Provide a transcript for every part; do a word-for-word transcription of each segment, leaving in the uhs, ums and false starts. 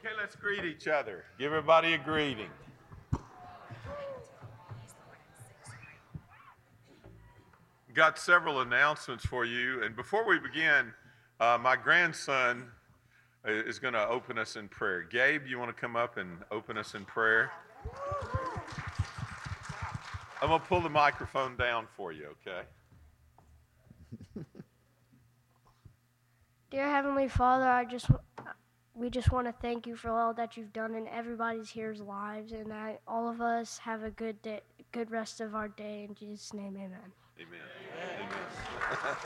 Okay, let's greet each other. Give everybody a greeting. Got several announcements for you. And before we begin, uh, my grandson is going to open us in prayer. Gabe, you want to come up and open us in prayer? I'm going to pull the microphone down for you, okay? Dear Heavenly Father, I just we just want to thank you for all that you've done in everybody's here's lives, and that all of us have a good day, good rest of our day. In Jesus' name, amen. Amen. Amen.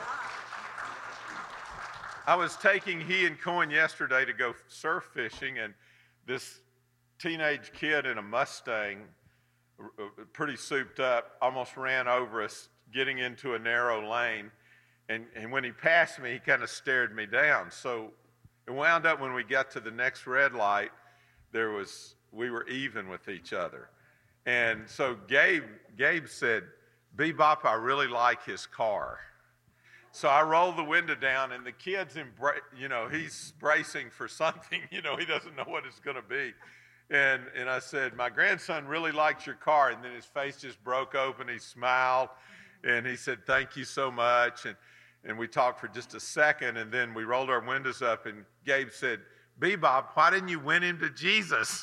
I was taking he and Cohen yesterday to go surf fishing, and this teenage kid in a Mustang, pretty souped up, almost ran over us getting into a narrow lane. And, and when he passed me, he kind of stared me down. So it wound up when we got to the next red light, there was we were even with each other. And so Gabe, Gabe said, "Bebop, I really like his car." So I rolled the window down, and the kid's, embra- you know, he's bracing for something. You know, he doesn't know what it's going to be. And and I said, "My grandson really likes your car." And then his face just broke open. He smiled, and he said, "Thank you so much." And and we talked for just a second, and then we rolled our windows up, and Gabe said, "Bebop, why didn't you win him to Jesus?"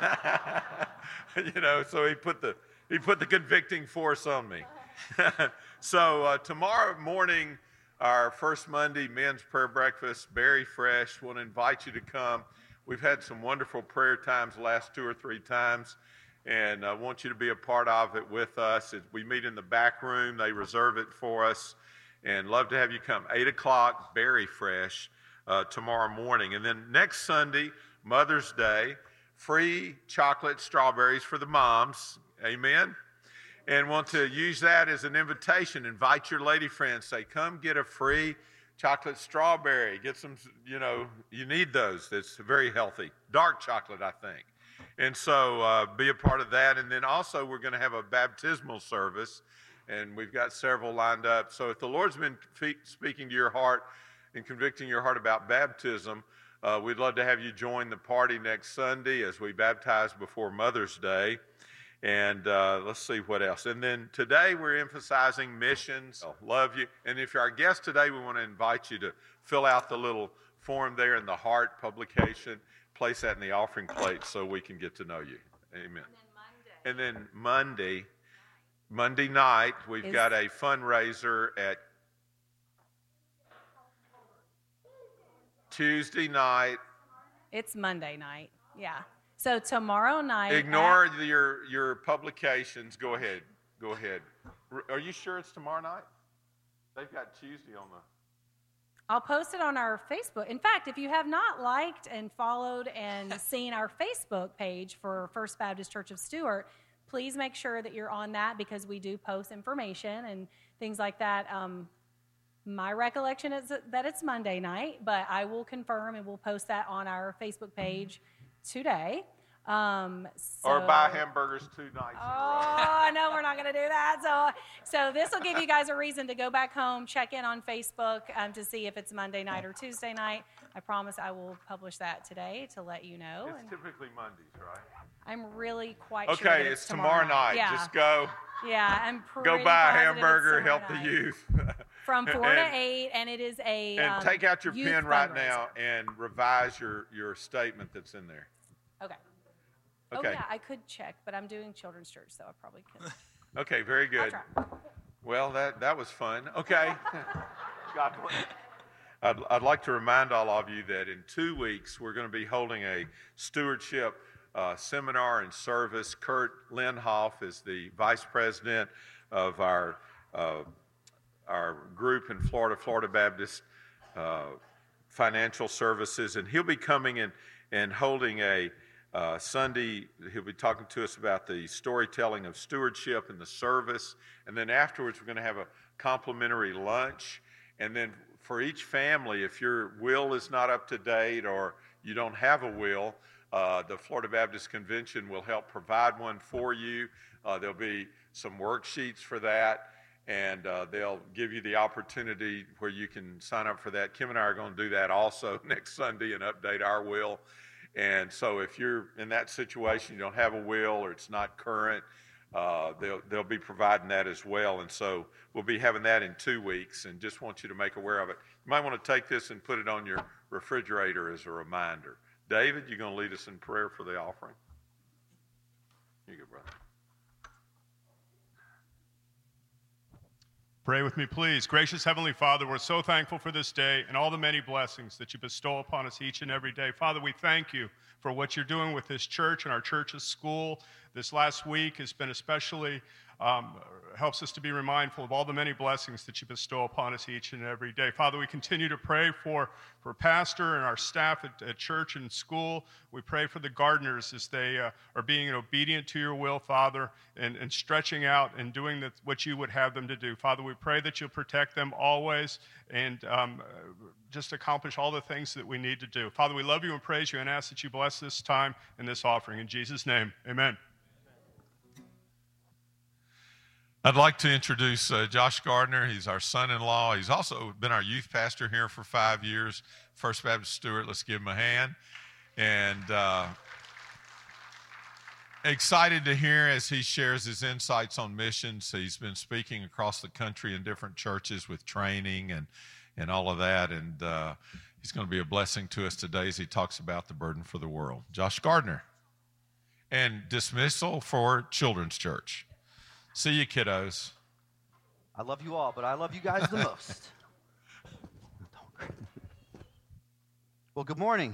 You know, so he put the he put the convicting force on me. So uh, tomorrow morning, our first Monday men's prayer breakfast, Very Fresh. Want to invite you to come. We've had some wonderful prayer times the last two or three times, and I want you to be a part of it with us. We meet in the back room. They reserve it for us, and love to have you come. eight o'clock, Very Fresh, uh, tomorrow morning. And then next Sunday, Mother's Day, free chocolate strawberries for the moms. Amen. And want to use that as an invitation. Invite your lady friends. Say, come get a free chocolate strawberry. Get some, you know, you need those. That's very healthy. Dark chocolate, I think. And so uh, be a part of that. And then also we're going to have a baptismal service. And we've got several lined up. So if the Lord's been fe- speaking to your heart and convicting your heart about baptism, uh, we'd love to have you join the party next Sunday as we baptize before Mother's Day. And uh, let's see what else. And then today we're emphasizing missions. Oh, love you. And if you're our guest today, we want to invite you to fill out the little form there in the Heart publication. Place that in the offering plate so we can get to know you. Amen. And then Monday, and then Monday, Monday night, we've Is, got a fundraiser at Tuesday night. It's Monday night, yeah. So tomorrow night. Ignore at, your your publications. Go ahead. Go ahead. Are you sure it's tomorrow night? They've got Tuesday on the. I'll post it on our Facebook. In fact, if you have not liked and followed and seen our Facebook page for First Baptist Church of Stuart, please make sure that you're on that because we do post information and things like that. Um, my recollection is that it's Monday night, but I will confirm and we'll post that on our Facebook page today. Um, so, or buy hamburgers two nights oh, in a row. No, we're not going to do that. So, so this will give you guys a reason to go back home, check in on Facebook um, to see if it's Monday night or Tuesday night. I promise I will publish that today to let you know. It's and typically Mondays, right? I'm really quite okay, sure that it's, it's tomorrow, tomorrow night. Yeah. Just go. Yeah, I'm pretty Go buy a positive hamburger, help night. the youth. From four and, to eight, and it is a And um, take out your pen right fundraiser. now and revise your, your statement that's in there. Okay. Okay. Oh, yeah, I could check, but I'm doing children's church, so I probably couldn't. Okay, very good. I'll try. Well, that, that was fun. Okay. God bless. I'd, I'd like to remind all of you that in two weeks, we're going to be holding a stewardship uh, seminar and service. Kurt Lindhoff is the vice president of our uh, our group in Florida, Florida Baptist uh, Financial Services, and he'll be coming in and holding a uh, Sunday. He'll be talking to us about the storytelling of stewardship and the service, and then afterwards we're going to have a complimentary lunch, and then for each family, if your will is not up to date or you don't have a will, uh, the Florida Baptist Convention will help provide one for you. Uh, there'll be some worksheets for that, and uh, they'll give you the opportunity where you can sign up for that. Kim and I are going to do that also next Sunday and update our will. And so if you're in that situation, you don't have a will or it's not current, uh, they'll, they'll be providing that as well. And so we'll be having that in two weeks and just want you to make aware of it. You might want to take this and put it on your refrigerator as a reminder. David, you're going to lead us in prayer for the offering. Here you go, brother. Pray with me, please. Gracious Heavenly Father, we're so thankful for this day and all the many blessings that you bestow upon us each and every day. Father, we thank you for what you're doing with this church and our church's school. This last week has been especially, um, helps us to be mindful of all the many blessings that you bestow upon us each and every day. Father, we continue to pray for, for Pastor and our staff at, at church and school. We pray for the gardeners as they uh, are being obedient to your will, Father, and, and stretching out and doing the, what you would have them to do. Father, we pray that you'll protect them always and um, just accomplish all the things that we need to do. Father, we love you and praise you and ask that you bless this time and this offering. In Jesus' name, amen. I'd like to introduce uh, Josh Gardner. He's our son-in-law. He's also been our youth pastor here for five years, First Baptist Stuart. Let's give him a hand. And uh, excited to hear as he shares his insights on missions. He's been speaking across the country in different churches with training and, and all of that. And uh, he's going to be a blessing to us today as he talks about the burden for the world. Josh Gardner. And dismissal for Children's Church. See you, kiddos. I love you all, but I love you guys the most. Well, good morning.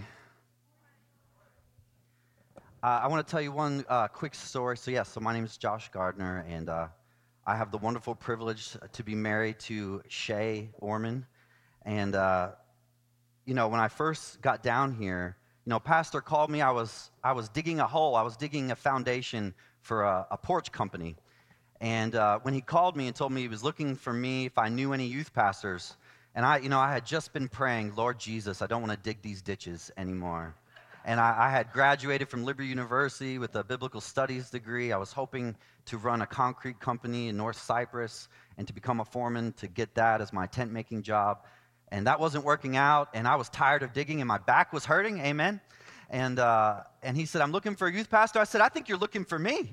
Uh, I want to tell you one uh, quick story. So, yes, so my name is Josh Gardner, and uh, I have the wonderful privilege to be married to Shay Orman. And, uh, you know, when I first got down here, you know, Pastor called me. I was I was digging a hole. I was digging a foundation for a, a porch company. And uh, when he called me and told me he was looking for me if I knew any youth pastors, and I, you know, I had just been praying, Lord Jesus, I don't want to dig these ditches anymore. And I, I had graduated from Liberty University with a biblical studies degree. I was hoping to run a concrete company in North Cyprus and to become a foreman to get that as my tent making job. And that wasn't working out, and I was tired of digging, and my back was hurting, amen? And, uh, and he said, I'm looking for a youth pastor. I said, I think you're looking for me.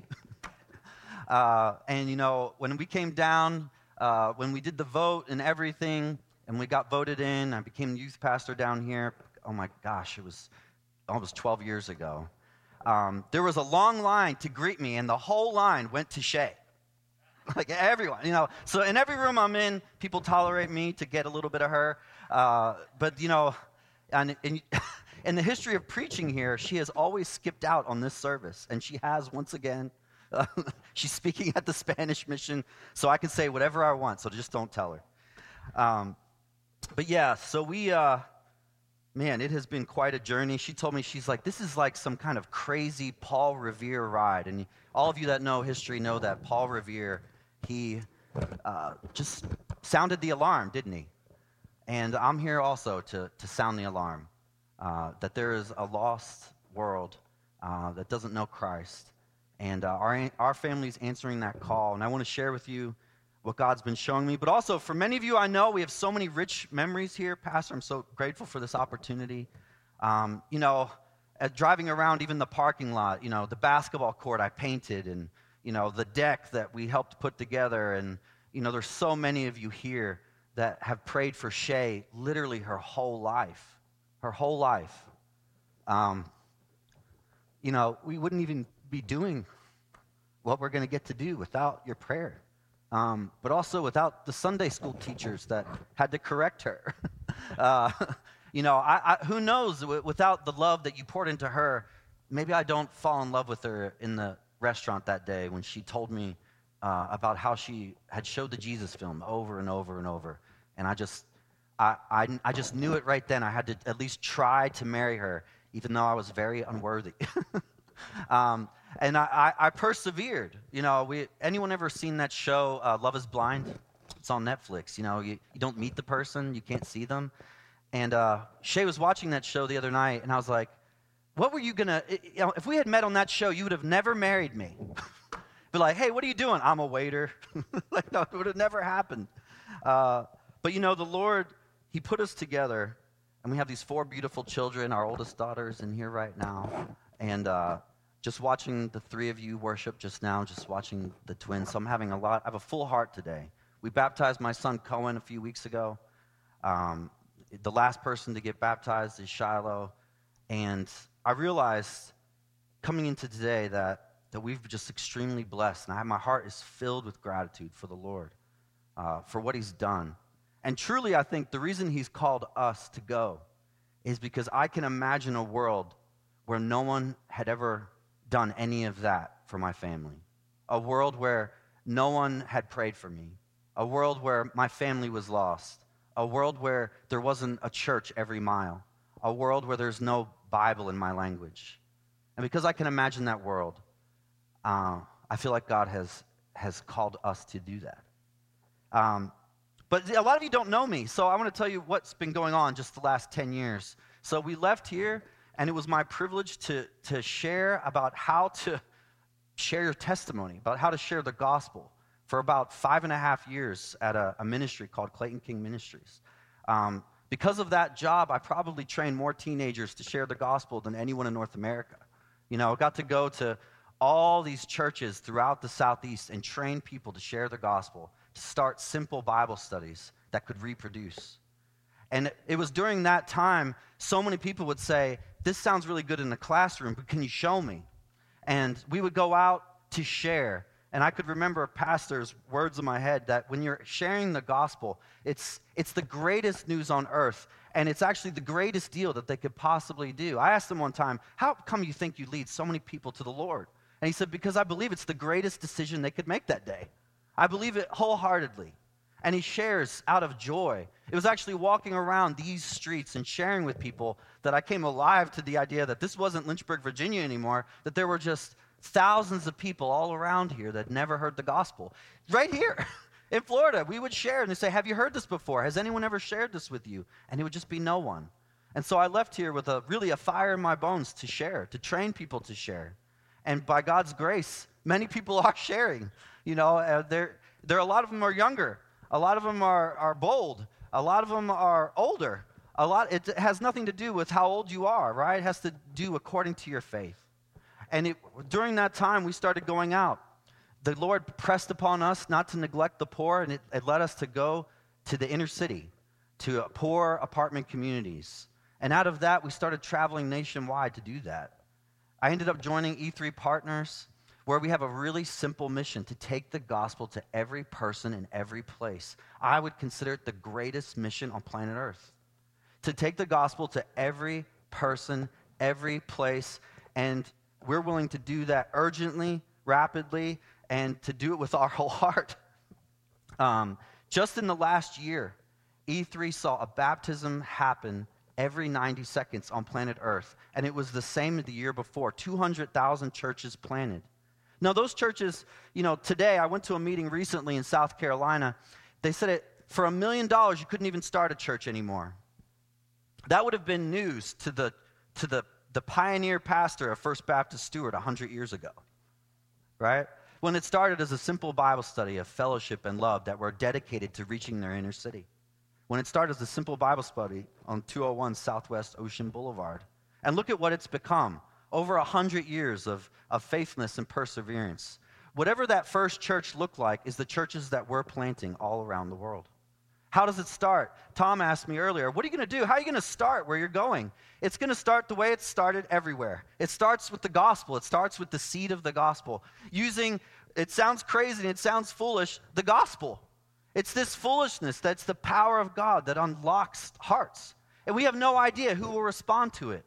Uh, and, you know, when we came down, uh, when we did the vote and everything, and we got voted in, I became youth pastor down here. Oh, my gosh, it was almost twelve years ago. Um, there was a long line to greet me, and the whole line went to Shay. Like, everyone, you know. So in every room I'm in, people tolerate me to get a little bit of her. Uh, but, you know, and, and in the history of preaching here, she has always skipped out on this service, and she has once again. Uh, she's speaking at the Spanish mission, so I can say whatever I want, so just don't tell her. Um, but yeah, so we, uh, man, it has been quite a journey. She told me, she's like, this is like some kind of crazy Paul Revere ride. And all of you that know history know that Paul Revere, he uh, just sounded the alarm, didn't he? And I'm here also to, to sound the alarm, uh, that there is a lost world uh, that doesn't know Christ. And uh, our, our family's answering that call. And I want to share with you what God's been showing me. But also, for many of you I know, we have so many rich memories here. Pastor, I'm so grateful for this opportunity. Um, you know, at driving around even the parking lot, you know, the basketball court I painted and, you know, the deck that we helped put together. And, you know, there's so many of you here that have prayed for Shay literally her whole life. Her whole life. Um, you know, we wouldn't even be doing what we're going to get to do without your prayer, um, but also without the Sunday school teachers that had to correct her. uh, you know, I, I, who knows, without the love that you poured into her, maybe I don't fall in love with her in the restaurant that day when she told me uh, about how she had showed the Jesus film over and over and over. And I just, I, I, I just knew it right then. I had to at least try to marry her, even though I was very unworthy. um, and I, I, I persevered. You know, we, anyone ever seen that show, uh, Love is Blind? It's on Netflix. You know, you, you don't meet the person, you can't see them. And uh, Shay was watching that show the other night, and I was like, what were you going to, you know, if we had met on that show, you would have never married me. Be like, hey, what are you doing? I'm a waiter. Like, no, it would have never happened. Uh, but, you know, the Lord, he put us together And we have these four beautiful children. Our oldest daughter is in here right now. And uh, just watching the three of you worship just now, just watching the twins. So I'm having a lot, I have a full heart today. We baptized my son Cohen a few weeks ago. Um, the last person to get baptized is Shiloh. And I realized coming into today that, that we've just extremely blessed. And I, my heart is filled with gratitude for the Lord, uh, for what he's done. And truly, I think the reason he's called us to go is because I can imagine a world where no one had ever done any of that for my family. A world where no one had prayed for me. A world where my family was lost. A world where there wasn't a church every mile. A world where there's no Bible in my language. And because I can imagine that world, uh, I feel like God has, has called us to do that. Um, But a lot of you don't know me, so I want to tell you what's been going on just the last ten years. So we left here, and it was my privilege to, to share about how to share your testimony, about how to share the gospel for about five and a half years at a, a ministry called Clayton King Ministries. Um, because of that job, I probably trained more teenagers to share the gospel than anyone in North America. You know, I got to go to all these churches throughout the Southeast and train people to share the gospel, to start simple Bible studies that could reproduce. And it was during that time, so many people would say, this sounds really good in the classroom, but can you show me? And we would go out to share. And I could remember a pastor's words in my head that when you're sharing the gospel, it's, it's the greatest news on earth. And it's actually the greatest deal that they could possibly do. I asked him one time, how come you think you lead so many people to the Lord? And he said, because I believe it's the greatest decision they could make that day. I believe it wholeheartedly. And he shares out of joy. It was actually walking around these streets and sharing with people that I came alive to the idea that this wasn't Lynchburg, Virginia anymore, that there were just thousands of people all around here that never heard the gospel. Right here in Florida, we would share and they say, have you heard this before? Has anyone ever shared this with you? And it would just be no one. And so I left here with a really a fire in my bones to share, to train people to share. And by God's grace, many people are sharing. You know, uh, there, there are a lot of them are younger. A lot of them are, are bold. A lot of them are older. A lot. It has nothing to do with how old you are, right? It has to do according to your faith. And it, during that time, we started going out. The Lord pressed upon us not to neglect the poor, and it, it led us to go to the inner city, to poor apartment communities. And out of that, we started traveling nationwide to do that. I ended up joining E three Partners, where we have a really simple mission to take the gospel to every person in every place. I would consider it the greatest mission on planet Earth. To take the gospel to every person, every place, and we're willing to do that urgently, rapidly, and to do it with our whole heart. Um, just in the last year, E three saw a baptism happen every ninety seconds on planet Earth, and it was the same the year before, two hundred thousand churches planted. Now, those churches, you know, today, I went to a meeting recently in South Carolina. They said it, for a million dollars, you couldn't even start a church anymore. That would have been news to the to the, the pioneer pastor of First Baptist Stuart one hundred years ago, right? When it started as a simple Bible study of fellowship and love that were dedicated to reaching their inner city. When it started as a simple Bible study on two oh one Southwest Ocean Boulevard. And look at what it's become. Over a hundred years of, of faithfulness and perseverance. Whatever that first church looked like is the churches that we're planting all around the world. How does it start? Tom asked me earlier, what are you going to do? How are you going to start where you're going? It's going to start the way it started everywhere. It starts with the gospel. It starts with the seed of the gospel. Using, it sounds crazy and it sounds foolish, the gospel. It's this foolishness that's the power of God that unlocks hearts. And we have no idea who will respond to it.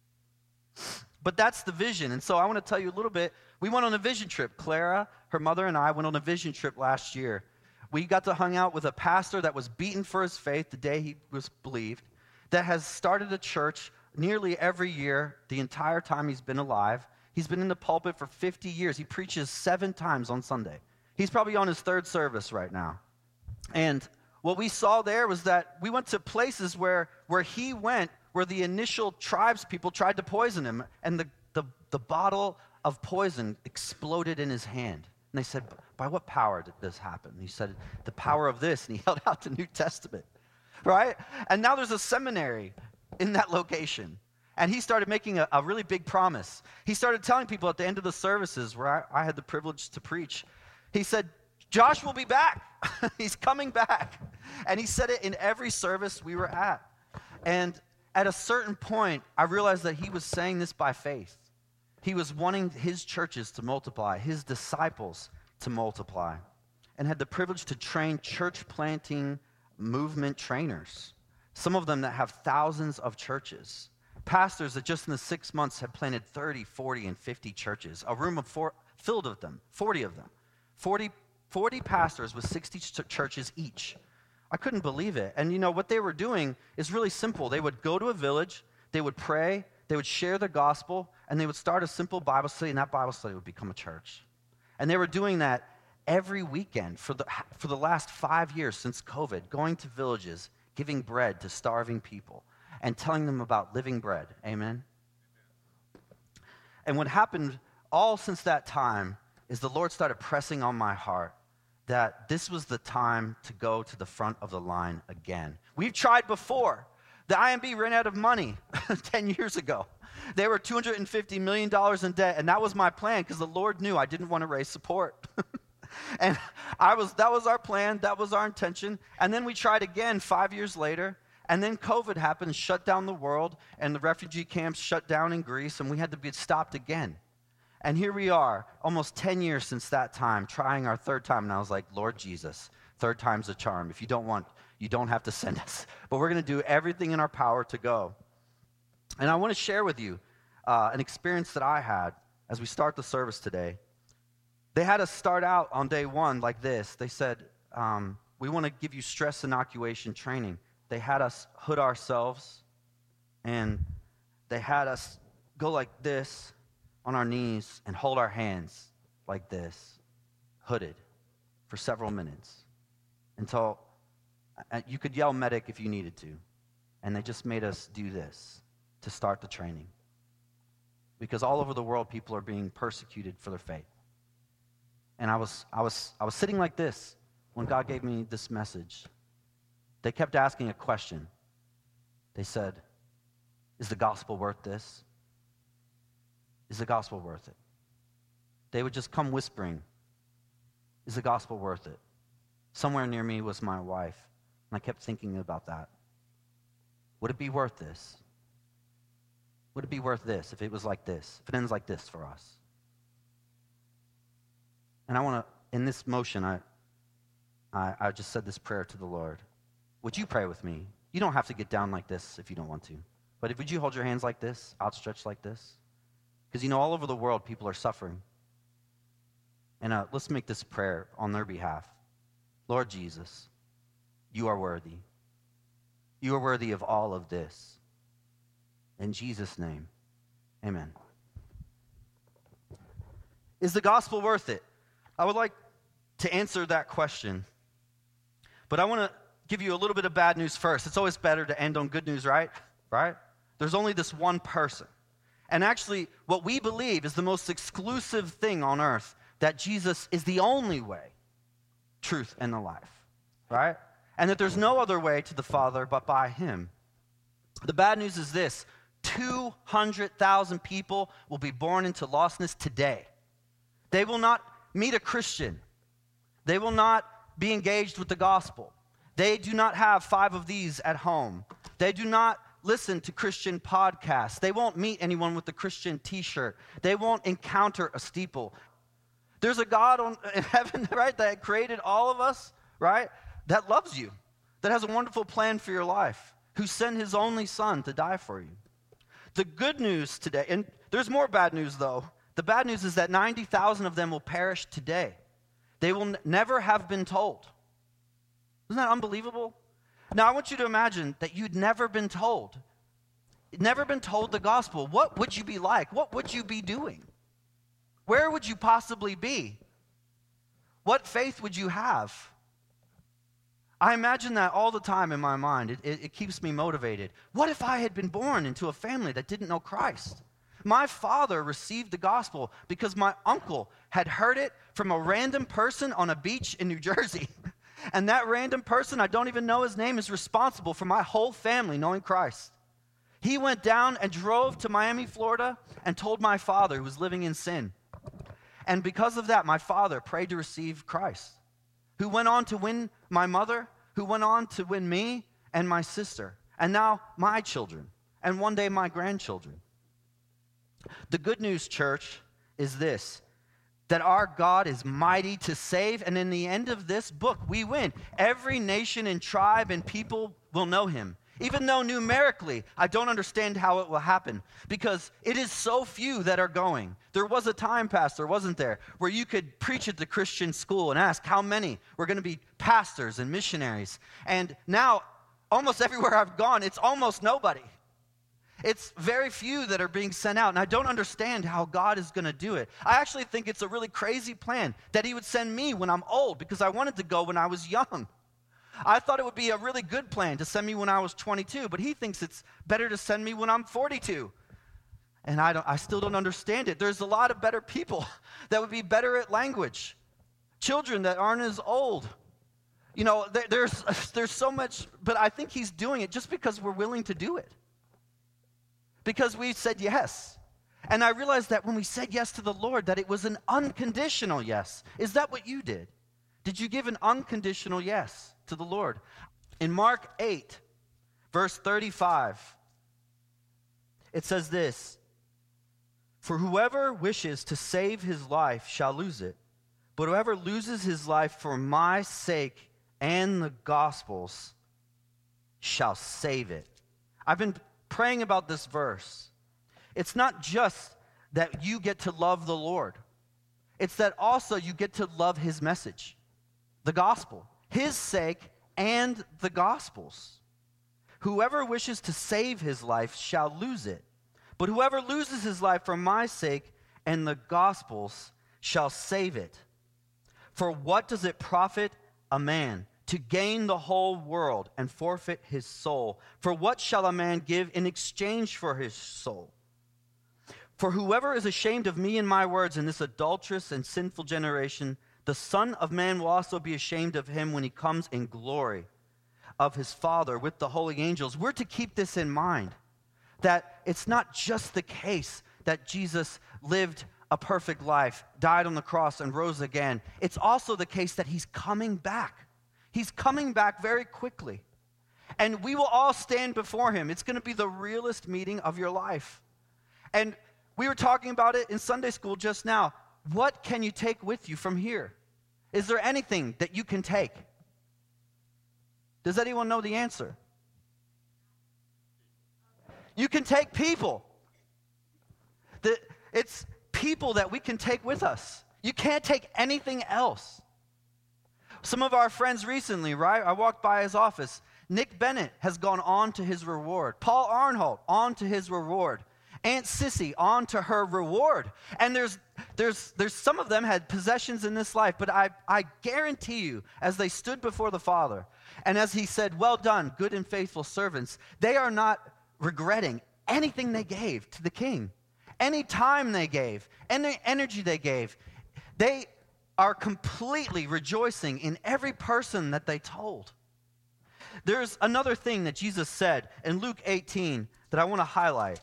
But that's the vision. And so I want to tell you a little bit. We went on a vision trip. Clara, her mother, and I went on a vision trip last year. We got to hang out with a pastor that was beaten for his faith the day he was believed, that has started a church nearly every year the entire time he's been alive. He's been in the pulpit for fifty years. He preaches seven times on Sunday. He's probably on his third service right now. And what we saw there was that we went to places where, where he went, where the initial tribes people tried to poison him, and the, the, the bottle of poison exploded in his hand. And they said, by what power did this happen? And he said, the power of this, and he held out the New Testament, right? And now there's a seminary in that location. And he started making a, a really big promise. He started telling people at the end of the services where I, I had the privilege to preach, he said, Josh will be back. He's coming back. And he said it in every service we were at. And at a certain point, I realized that he was saying this by faith. He was wanting his churches to multiply, his disciples to multiply, and had the privilege to train church planting movement trainers, some of them that have thousands of churches. Pastors that just in the six months have planted thirty, forty, and fifty churches, a room of four, filled with them, forty of them. forty, forty pastors with sixty ch- churches each. I couldn't believe it. And you know, what they were doing is really simple. They would go to a village, they would pray, they would share the gospel, and they would start a simple Bible study, and that Bible study would become a church. And they were doing that every weekend for the, for the last five years since COVID, going to villages, giving bread to starving people, and telling them about living bread. Amen? And what happened all since that time is the Lord started pressing on my heart that this was the time to go to the front of the line again. We've tried before. The I M B ran out of money ten years ago. They were two hundred fifty million dollars in debt, and that was my plan because the Lord knew I didn't want to raise support. And I was that was our plan, that was our intention. And then we tried again five years later, and then COVID happened, shut down the world, and the refugee camps shut down in Greece, and we had to be stopped again. And here we are, almost ten years since that time, trying our third time, and I was like, Lord Jesus, third time's a charm. If you don't want, you don't have to send us. But we're going to do everything in our power to go. And I want to share with you uh, an experience that I had as we start the service today. They had us start out on day one like this. They said, um, we want to give you stress inoculation training. They had us hood ourselves, and they had us go like this on our knees and hold our hands like this, hooded, for several minutes until uh, you could yell medic if you needed to. And they just made us do this to start the training. Because all over the world, people are being persecuted for their faith. And I was, I was, I was sitting like this when God gave me this message. They kept asking a question. They said, is the gospel worth this? Is the gospel worth it? They would just come whispering, is the gospel worth it? Somewhere near me was my wife, and I kept thinking about that. Would it be worth this? Would it be worth this if it was like this, if it ends like this for us? And I want to, in this motion, I, I, I just said this prayer to the Lord. Would you pray with me? You don't have to get down like this if you don't want to. But if, would you hold your hands like this, outstretched like this? Because, you know, all over the world, people are suffering. And uh, let's make this prayer on their behalf. Lord Jesus, you are worthy. You are worthy of all of this. In Jesus' name, amen. Is the gospel worth it? I would like to answer that question. But I want to give you a little bit of bad news first. It's always better to end on good news, right? Right? There's only this one person. And actually, what we believe is the most exclusive thing on earth, that Jesus is the only way, truth, and the life, right? And that there's no other way to the Father but by him. The bad news is this: two hundred thousand people will be born into lostness today. They will not meet a Christian. They will not be engaged with the gospel. They do not have five of these at home. They do not listen to Christian podcasts. They won't meet anyone with a Christian t-shirt. They won't encounter a steeple. There's a God on, in heaven, right, that created all of us, right, that loves you, that has a wonderful plan for your life, who sent his only son to die for you. The good news today, and there's more bad news though. The bad news is that ninety thousand of them will perish today. They will n- never have been told. Isn't that unbelievable? Now, I want you to imagine that you'd never been told. Never been told the gospel. What would you be like? What would you be doing? Where would you possibly be? What faith would you have? I imagine that all the time in my mind. It, it, it keeps me motivated. What if I had been born into a family that didn't know Christ? My father received the gospel because my uncle had heard it from a random person on a beach in New Jersey. And that random person, I don't even know his name, is responsible for my whole family knowing Christ. He went down and drove to Miami, Florida, and told my father, who was living in sin. And because of that, my father prayed to receive Christ, who went on to win my mother, who went on to win me and my sister, and now my children, and one day my grandchildren. The good news, church, is this, that our God is mighty to save, and in the end of this book, we win. Every nation and tribe and people will know him. Even though numerically, I don't understand how it will happen, because it is so few that are going. There was a time, Pastor, wasn't there, where you could preach at the Christian school and ask how many were going to be pastors and missionaries. And now, almost everywhere I've gone, it's almost nobody. It's very few that are being sent out, and I don't understand how God is going to do it. I actually think it's a really crazy plan that he would send me when I'm old, because I wanted to go when I was young. I thought it would be a really good plan to send me when I was twenty-two, but he thinks it's better to send me when I'm forty-two. And I, don't, I still don't understand it. There's a lot of better people that would be better at language. Children that aren't as old. You know, there, there's, there's so much, but I think he's doing it just because we're willing to do it. Because we said yes. And I realized that when we said yes to the Lord, that it was an unconditional yes. Is that what you did? Did you give an unconditional yes to the Lord? In Mark eight, verse thirty-five, it says this, "For whoever wishes to save his life shall lose it, but whoever loses his life for my sake and the gospel's shall save it." I've been praying about this verse. It's not just that you get to love the Lord. It's that also you get to love his message, the gospel, his sake and the gospel's. Whoever wishes to save his life shall lose it, but whoever loses his life for my sake and the gospel's shall save it. For what does it profit a man to gain the whole world and forfeit his soul? For what shall a man give in exchange for his soul? For whoever is ashamed of me and my words in this adulterous and sinful generation, the Son of Man will also be ashamed of him when he comes in glory of his Father with the holy angels. We're to keep this in mind, that it's not just the case that Jesus lived a perfect life, died on the cross, and rose again. It's also the case that he's coming back. He's coming back very quickly. And we will all stand before him. It's going to be the realest meeting of your life. And we were talking about it in Sunday school just now. What can you take with you from here? Is there anything that you can take? Does anyone know the answer? You can take people. The, it's people that we can take with us. You can't take anything else. Some of our friends recently, right? I walked by his office. Nick Bennett has gone on to his reward. Paul Arnholt, on to his reward. Aunt Sissy, on to her reward. And there's there's there's some of them had possessions in this life, but I, I guarantee you, as they stood before the Father, and as he said, "Well done, good and faithful servants," they are not regretting anything they gave to the King, any time they gave, any energy they gave. They are completely rejoicing in every person that they told. There's another thing that Jesus said in Luke eighteen that I want to highlight.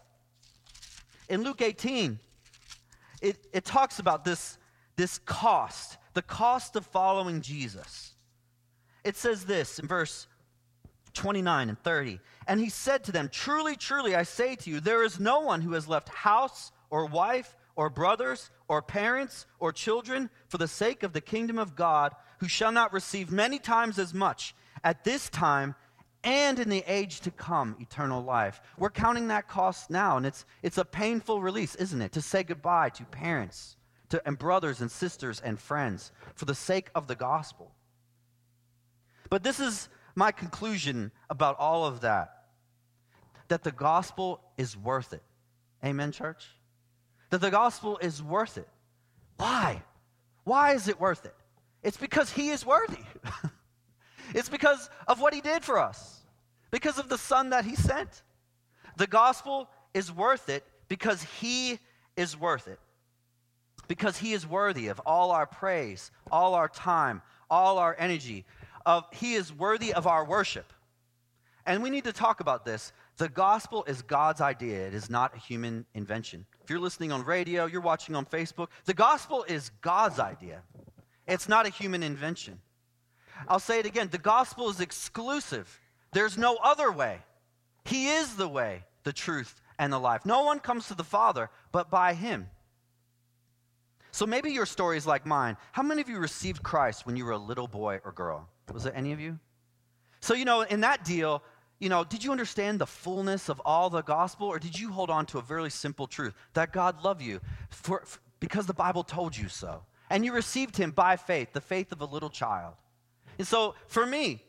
In Luke eighteen, it, it talks about this, this cost, the cost of following Jesus. It says this in verse twenty-nine and thirty. "And he said to them, 'Truly, truly, I say to you, there is no one who has left house or wife or brothers or parents or children for the sake of the kingdom of God who shall not receive many times as much at this time and in the age to come eternal life.'" We're counting that cost now, and it's it's a painful release, isn't it? To say goodbye to parents to, and brothers and sisters and friends for the sake of the gospel. But this is my conclusion about all of that, that the gospel is worth it. Amen, church? That the gospel is worth it. Why? Why is it worth it? It's because he is worthy. It's because of what he did for us, because of the Son that he sent. The gospel is worth it because he is worth it, because he is worthy of all our praise, all our time, all our energy. Of, he is worthy of our worship. And we need to talk about this. The gospel is God's idea. It is not a human invention. If you're listening on radio, you're watching on Facebook, the gospel is God's idea. It's not a human invention. I'll say it again. The gospel is exclusive. There's no other way. He is the way, the truth, and the life. No one comes to the Father but by him. So maybe your story is like mine. How many of you received Christ when you were a little boy or girl? Was it any of you? So, you know, in that deal, you know, did you understand the fullness of all the gospel, or did you hold on to a very simple truth that God loved you for, for, because the Bible told you so? And you received him by faith, the faith of a little child. And so for me,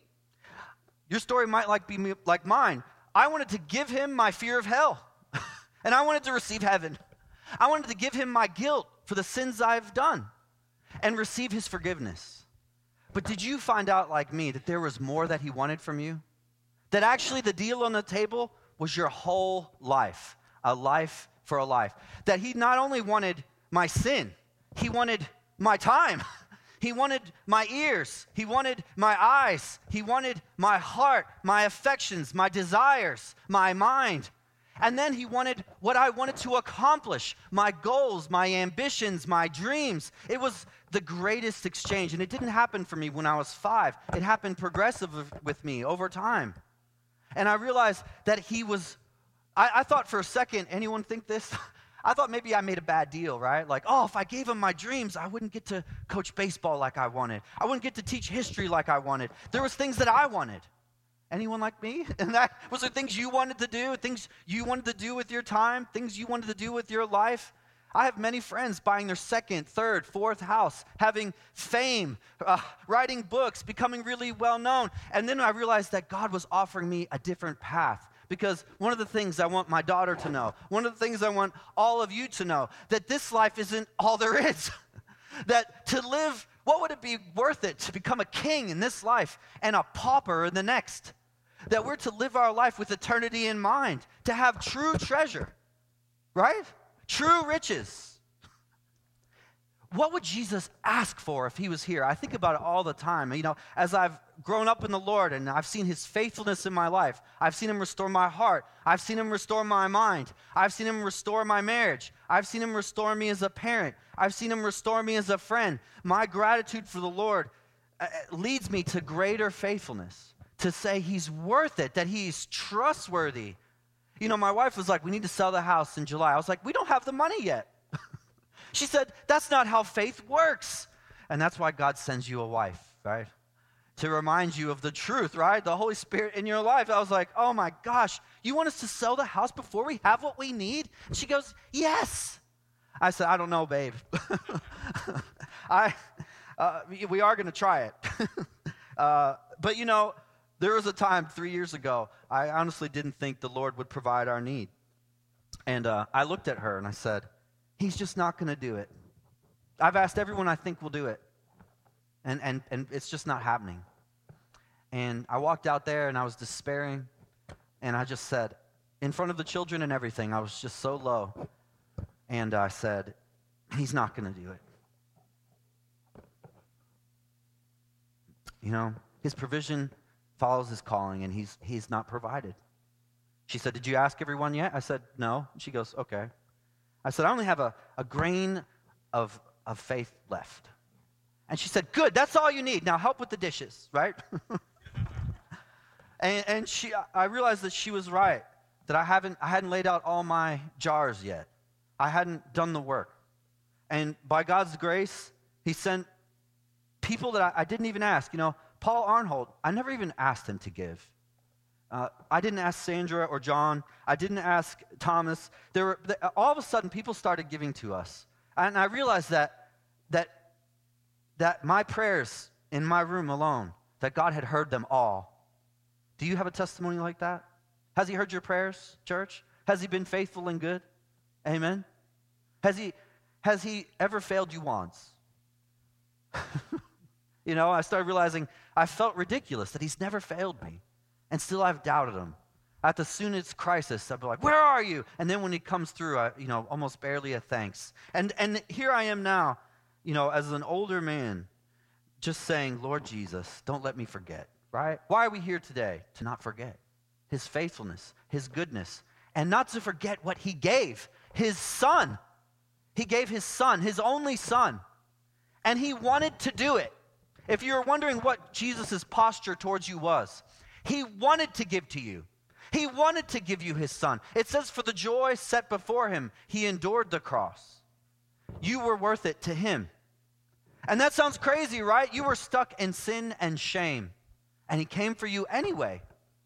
your story might like be me, like mine. I wanted to give him my fear of hell, and I wanted to receive heaven. I wanted to give him my guilt for the sins I've done and receive his forgiveness. But did you find out, like me, that there was more that he wanted from you? That actually the deal on the table was your whole life, a life for a life. That he not only wanted my sin, he wanted my time. He wanted my ears. He wanted my eyes. He wanted my heart, my affections, my desires, my mind. And then he wanted what I wanted to accomplish, my goals, my ambitions, my dreams. It was the greatest exchange. And it didn't happen for me when I was five. It happened progressive with me over time. And I realized that he was, I, I thought for a second, anyone think this? I thought maybe I made a bad deal, right? Like, oh, if I gave him my dreams, I wouldn't get to coach baseball like I wanted. I wouldn't get to teach history like I wanted. There was things that I wanted. Anyone like me? And that was there things you wanted to do, things you wanted to do with your time, things you wanted to do with your life? I have many friends buying their second, third, fourth house, having fame, uh, writing books, becoming really well known. And then I realized that God was offering me a different path. Because one of the things I want my daughter to know, one of the things I want all of you to know, that this life isn't all there is. That to live, what would it be worth it to become a king in this life and a pauper in the next? That we're to live our life with eternity in mind, to have true treasure, right? True riches. What would Jesus ask for if he was here? I think about it all the time. You know, as I've grown up in the Lord and I've seen his faithfulness in my life, I've seen him restore my heart. I've seen him restore my mind. I've seen him restore my marriage. I've seen him restore me as a parent. I've seen him restore me as a friend. My gratitude for the Lord uh, leads me to greater faithfulness, to say he's worth it, that he's trustworthy. You know, my wife was like, we need to sell the house in July. I was like, we don't have the money yet. She said, that's not how faith works. And that's why God sends you a wife, right? To remind you of the truth, right? The Holy Spirit in your life. I was like, oh my gosh, you want us to sell the house before we have what we need? And she goes, yes. I said, I don't know, babe. I, uh, we are going to try it. uh, but you know, there was a time three years ago, I honestly didn't think the Lord would provide our need. And uh, I looked at her and I said, he's just not going to do it. I've asked everyone I think will do it. And, and, and it's just not happening. And I walked out there and I was despairing. And I just said, in front of the children and everything, I was just so low. And I said, he's not going to do it. You know, his provision follows his calling, and he's he's not provided. She said, did you ask everyone yet? I said, no. She goes, okay. I said, I only have a, a grain of, of faith left. And she said, good, that's all you need. Now help with the dishes, right? and and she, I realized that she was right, that I haven't I hadn't laid out all my jars yet. I hadn't done the work. And by God's grace, he sent people that I, I didn't even ask. You know, Paul Arnhold, I never even asked him to give. Uh, I didn't ask Sandra or John. I didn't ask Thomas. There were all of a sudden people started giving to us, and I realized that that that my prayers in my room alone, that God had heard them all. Do you have a testimony like that? Has he heard your prayers, church? Has he been faithful and good? Amen. Has he has he ever failed you once? You know, I started realizing I felt ridiculous that he's never failed me. And still I've doubted him. At the soonest crisis, I'd be like, where are you? And then when he comes through, I, you know, almost barely a thanks. And and here I am now, you know, as an older man, just saying, Lord Jesus, don't let me forget, right? Why are we here today? To not forget. his faithfulness, his goodness, and not to forget what he gave, his son. He gave his son, his only son, and he wanted to do it. If you're wondering what Jesus' posture towards you was, he wanted to give to you. He wanted to give you his son. It says, for the joy set before him, he endured the cross. You were worth it to him. And that sounds crazy, right? You were stuck in sin and shame, and he came for you anyway.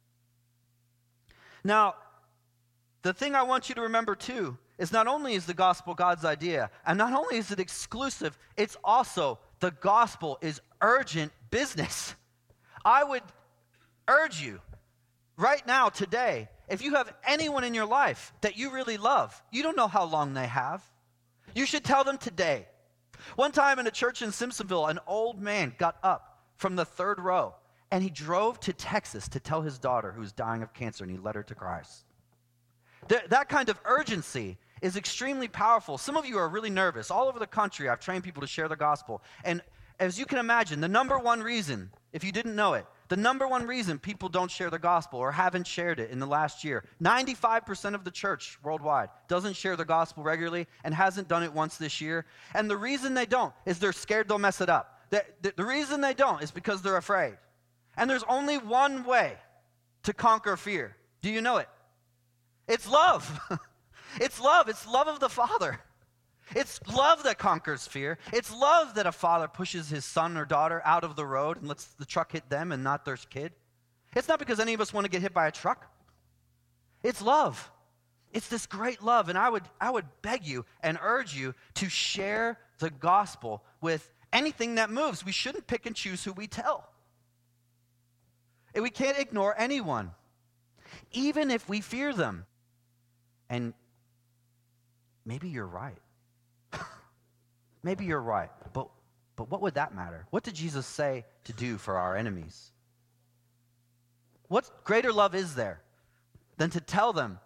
Now, the thing I want you to remember too is not only is the gospel God's idea, and not only is it exclusive, it's also the gospel is urgent business. I would urge you right now, today, if you have anyone in your life that you really love, you don't know how long they have, you should tell them today. One time in a church in Simpsonville, an old man got up from the third row, and he drove to Texas to tell his daughter who was dying of cancer, and he led her to Christ. Th- that kind of urgency is extremely powerful. Some of you are really nervous. All over the country, I've trained people to share the gospel. And as you can imagine, the number one reason, if you didn't know it, the number one reason people don't share the gospel or haven't shared it in the last year, ninety-five percent of the church worldwide doesn't share the gospel regularly and hasn't done it once this year. And the reason they don't is they're scared they'll mess it up. The, the, the reason they don't is because they're afraid. And there's only one way to conquer fear. Do you know it? It's love. It's love. It's love of the Father. It's love that conquers fear. It's love that a father pushes his son or daughter out of the road and lets the truck hit them and not their kid. It's not because any of us want to get hit by a truck. It's love. It's this great love. And I would, I would beg you and urge you to share the gospel with anything that moves. We shouldn't pick and choose who we tell. And we can't ignore anyone, even if we fear them. And maybe you're right. Maybe you're right, but, but what would that matter? What did Jesus say to do for our enemies? What greater love is there than to tell them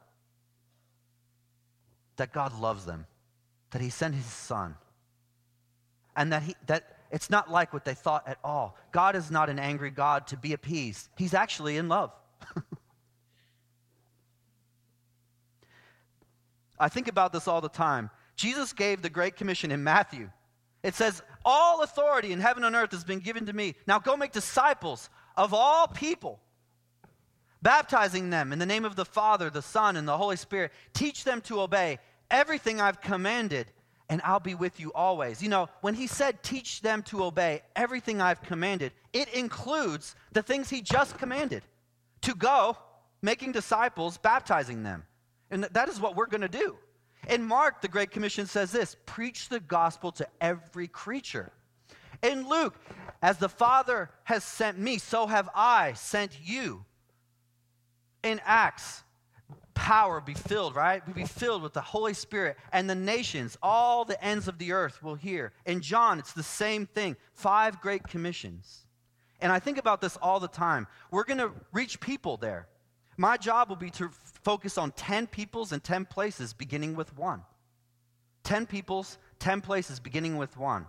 that God loves them, that he sent his son, and that he that it's not like what they thought at all. God is not an angry God to be appeased. He's actually in love. I think about this all the time. Jesus gave the Great Commission in Matthew. It says, all authority in heaven and earth has been given to me. Now go make disciples of all people, baptizing them in the name of the Father, the Son, and the Holy Spirit. Teach them to obey everything I've commanded, and I'll be with you always. You know, when he said teach them to obey everything I've commanded, it includes the things he just commanded. To go, making disciples, baptizing them. And that is what we're going to do. In Mark, the Great Commission says this, preach the gospel to every creature. In Luke, as the Father has sent me, so have I sent you. In Acts, power be filled, right? We be filled with the Holy Spirit, and the nations, all the ends of the earth will hear. In John, it's the same thing, five great commissions. And I think about this all the time. We're going to reach people there. My job will be to focus on ten peoples and ten places, beginning with one. ten peoples, ten places, beginning with one.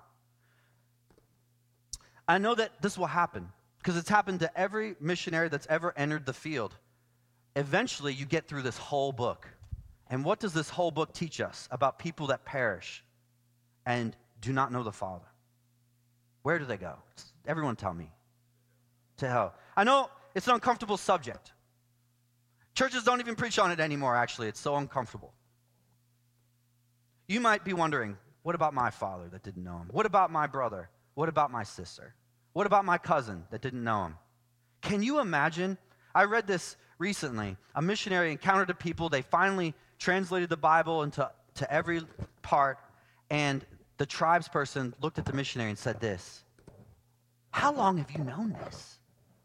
I know that this will happen because it's happened to every missionary that's ever entered the field. Eventually, you get through this whole book. And what does this whole book teach us about people that perish and do not know the Father? Where do they go? Everyone tell me. To hell. I know it's an uncomfortable subject. Churches don't even preach on it anymore, actually. It's so uncomfortable. You might be wondering, what about my father that didn't know him? What about my brother? What about my sister? What about my cousin that didn't know him? Can you imagine? I read this recently. A missionary encountered a people. They finally translated the Bible into to every part, and the tribes person looked at the missionary and said this, how long have you known this?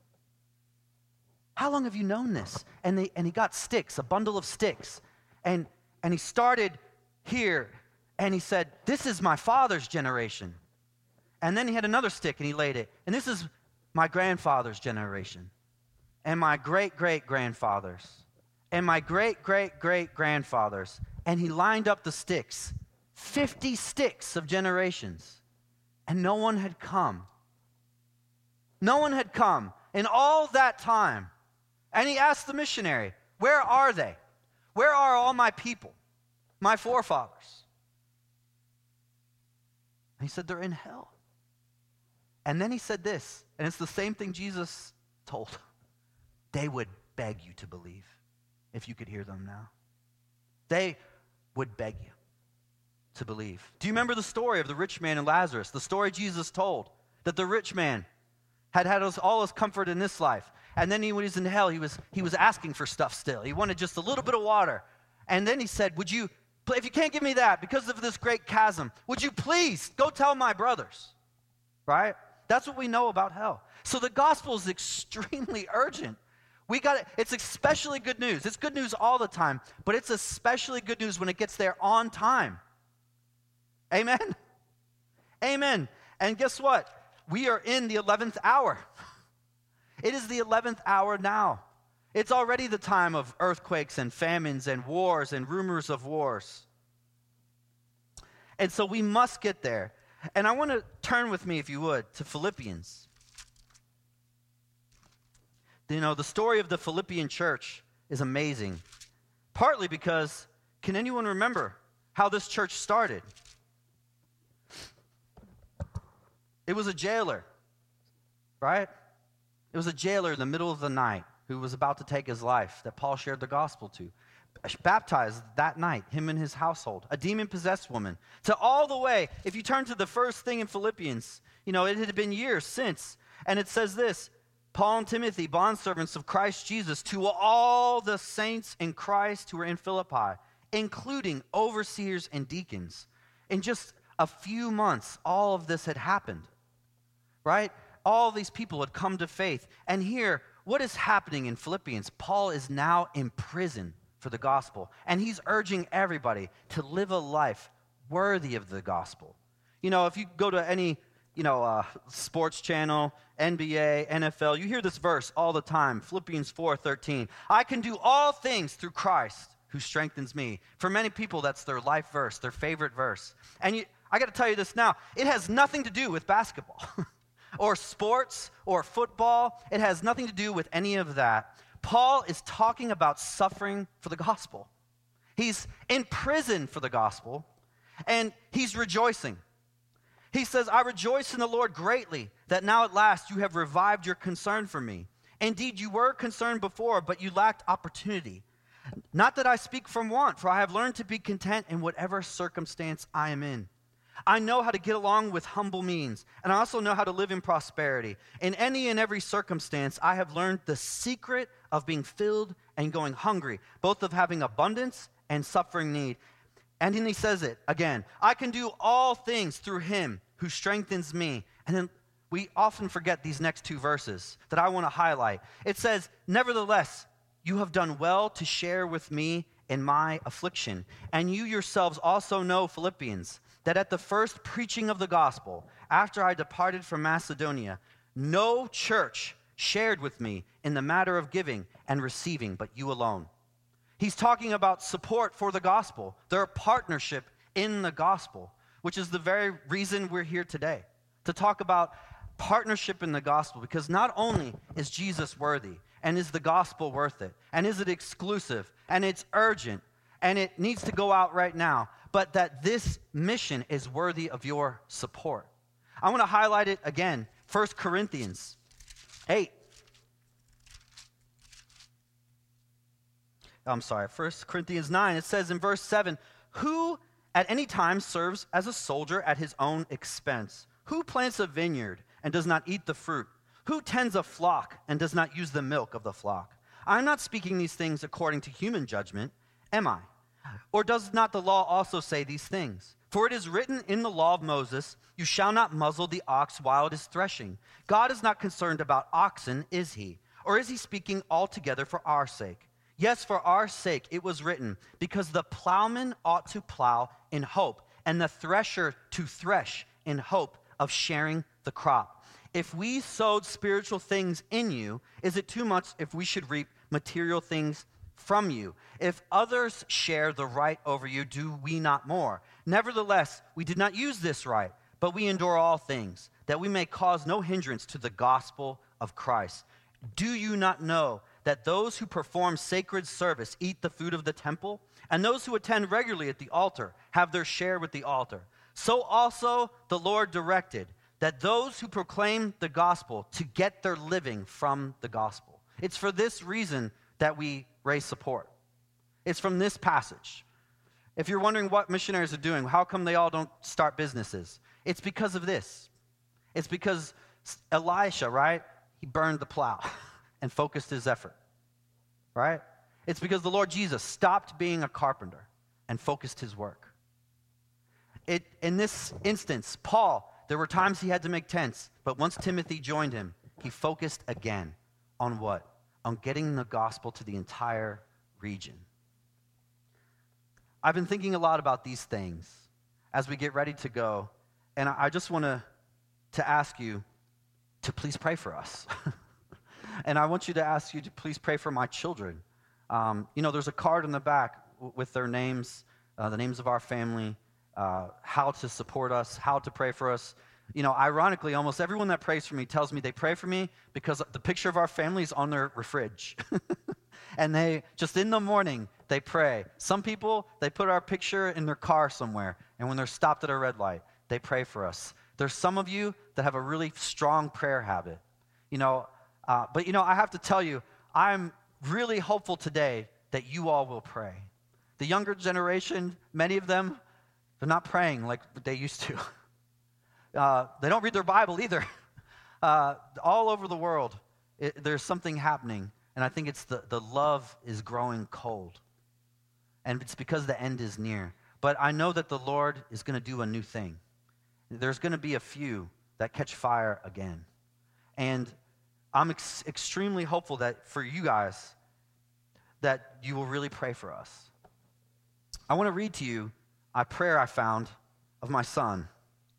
How long have you known this? And they and he got sticks, a bundle of sticks. And and he started here and he said, this is my father's generation. And then he had another stick and he laid it. And this is my grandfather's generation. And my great-great-grandfather's. And my great-great-great-grandfather's. And he lined up the sticks. fifty sticks of generations. And no one had come. No one had come in all that time And he asked the missionary, where are they? Where are all my people, my forefathers? And he said, they're in hell. And then he said this, and it's the same thing Jesus told. They would beg you to believe if you could hear them now. They would beg you to believe. Do you remember the story of the rich man and Lazarus? The story Jesus told, that the rich man had had all his comfort in this life. And then he, when he was in hell, he was, he was asking for stuff still. He wanted just a little bit of water. And then he said, would you, if you can't give me that because of this great chasm, would you please go tell my brothers? Right? That's what we know about hell. So the gospel is extremely urgent. We got it. It's especially good news. It's good news all the time, but it's especially good news when it gets there on time. Amen? Amen. And guess what? We are in the eleventh hour. It is the eleventh hour now. It's already the time of earthquakes and famines and wars and rumors of wars. And so we must get there. And I want to turn with me, if you would, to Philippians. You know, the story of the Philippian church is amazing. Partly because, can anyone remember how this church started? It was a jailer, right? It was a jailer in the middle of the night who was about to take his life that Paul shared the gospel to. Baptized that night, him and his household. A demon-possessed woman. To all the way, if you turn to the first thing in Philippians, you know, it had been years since. And it says this, Paul and Timothy, bondservants of Christ Jesus, to all the saints in Christ who are in Philippi, including overseers and deacons. In just a few months, all of this had happened, right? All these people had come to faith. And here, what is happening in Philippians? Paul is now in prison for the gospel, and he's urging everybody to live a life worthy of the gospel. You know, if you go to any, you know, uh, sports channel, N B A, N F L, you hear this verse all the time, Philippians four thirteen. I can do all things through Christ who strengthens me. For many people, that's their life verse, their favorite verse. And you, I got to tell you this now, it has nothing to do with basketball or sports or football. It has nothing to do with any of that. Paul is talking about suffering for the gospel. He's in prison for the gospel, and he's rejoicing. He says, I rejoice in the Lord greatly that now at last you have revived your concern for me. Indeed, you were concerned before, but you lacked opportunity. Not that I speak from want, for I have learned to be content in whatever circumstance I am in. I know how to get along with humble means, and I also know how to live in prosperity. In any and every circumstance, I have learned the secret of being filled and going hungry, both of having abundance and suffering need. And then he says it again, I can do all things through him who strengthens me. And then we often forget these next two verses that I want to highlight. It says, nevertheless, you have done well to share with me in my affliction. And you yourselves also know, Philippians, that at the first preaching of the gospel, after I departed from Macedonia, no church shared with me in the matter of giving and receiving, but you alone. He's talking about support for the gospel, their partnership in the gospel, which is the very reason we're here today, to talk about partnership in the gospel, because not only is Jesus worthy, and is the gospel worth it, and is it exclusive, and it's urgent, and it needs to go out right now, but that this mission is worthy of your support. I want to highlight it again, First Corinthians eight. I'm sorry, First Corinthians nine, it says in verse seven, who at any time serves as a soldier at his own expense? Who plants a vineyard and does not eat the fruit? Who tends a flock and does not use the milk of the flock? I'm not speaking these things according to human judgment, am I? Or does not the law also say these things? For it is written in the law of Moses, you shall not muzzle the ox while it is threshing. God is not concerned about oxen, is he? Or is he speaking altogether for our sake? Yes, for our sake it was written, because the plowman ought to plow in hope, and the thresher to thresh in hope of sharing the crop. If we sowed spiritual things in you, is it too much if we should reap material things from you? If others share the right over you, do we not more? Nevertheless, we did not use this right, but we endure all things, that we may cause no hindrance to the gospel of Christ. Do you not know that those who perform sacred service eat the food of the temple, and those who attend regularly at the altar have their share with the altar. So also the Lord directed that those who proclaim the gospel to get their living from the gospel. It's for this reason that we raise support. It's from this passage. If you're wondering what missionaries are doing, how come they all don't start businesses? It's because of this. It's because Elisha, right? He burned the plow and focused his effort, right? It's because the Lord Jesus stopped being a carpenter and focused his work. It, in this instance, Paul, there were times he had to make tents, but once Timothy joined him, he focused again on what? On getting the gospel to the entire region. I've been thinking a lot about these things as we get ready to go, and I just want to to ask you to please pray for us. And I want you to ask you to please pray for my children. Um, you know, there's a card in the back w- with their names, uh, the names of our family, uh, how to support us, how to pray for us. You know, ironically, almost everyone that prays for me tells me they pray for me because the picture of our family is on their fridge. And they, just in the morning, they pray. Some people, they put our picture in their car somewhere, and when they're stopped at a red light, they pray for us. There's some of you that have a really strong prayer habit. You know, uh, but you know, I have to tell you, I'm really hopeful today that you all will pray. The younger generation, many of them, they're not praying like they used to. Uh, they don't read their Bible either. Uh, all over the world, it, there's something happening. And I think it's the, the love is growing cold. And it's because the end is near. But I know that the Lord is going to do a new thing. There's going to be a few that catch fire again. And I'm ex- extremely hopeful that for you guys, that you will really pray for us. I want to read to you a prayer I found of my son.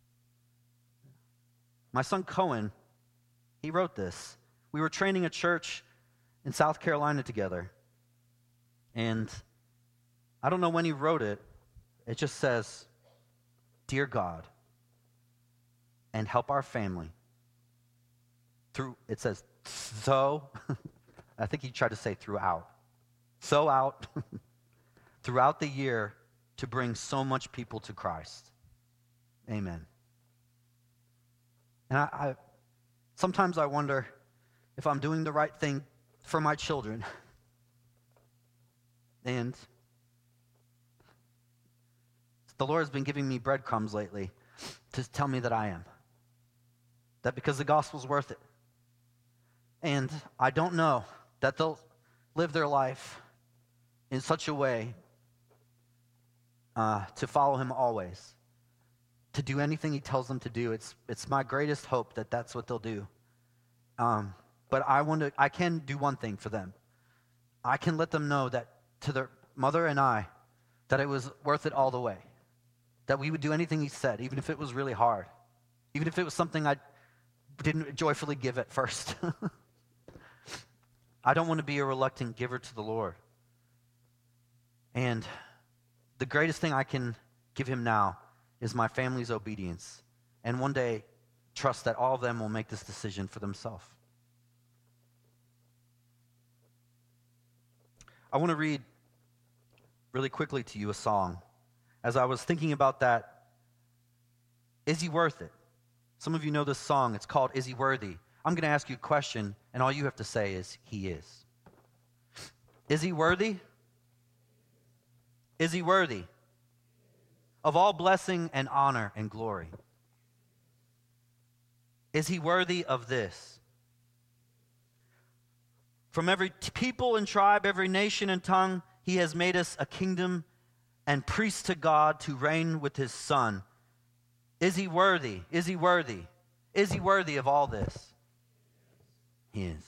My son Cohen, he wrote this. We were training a church in South Carolina together. And I don't know when he wrote it. It just says, "Dear God, and help our family through," it says, so, I think he tried to say throughout. So out, throughout the year to bring so much people to Christ. Amen. And I, I sometimes I wonder if I'm doing the right thing for my children. And the Lord has been giving me breadcrumbs lately to tell me that I am. That because the gospel's worth it. And I don't know that they'll live their life in such a way uh, to follow him always. To do anything he tells them to do. It's it's my greatest hope that that's what they'll do. Um, but I want to, I can do one thing for them. I can let them know that to their mother and I, that it was worth it all the way. That we would do anything he said, even if it was really hard. Even if it was something I didn't joyfully give at first. I don't want to be a reluctant giver to the Lord. And the greatest thing I can give him now is my family's obedience. And one day, trust that all of them will make this decision for themselves. I want to read really quickly to you a song. As I was thinking about that, is he worth it? Some of you know this song. It's called Is He Worthy? I'm going to ask you a question, and all you have to say is, he is. Is he worthy? Is he worthy of all blessing and honor and glory? Is he worthy of this? From every t- people and tribe, every nation and tongue, he has made us a kingdom and priests to God to reign with his Son. Is he worthy? Is he worthy? Is he worthy of all this? He is.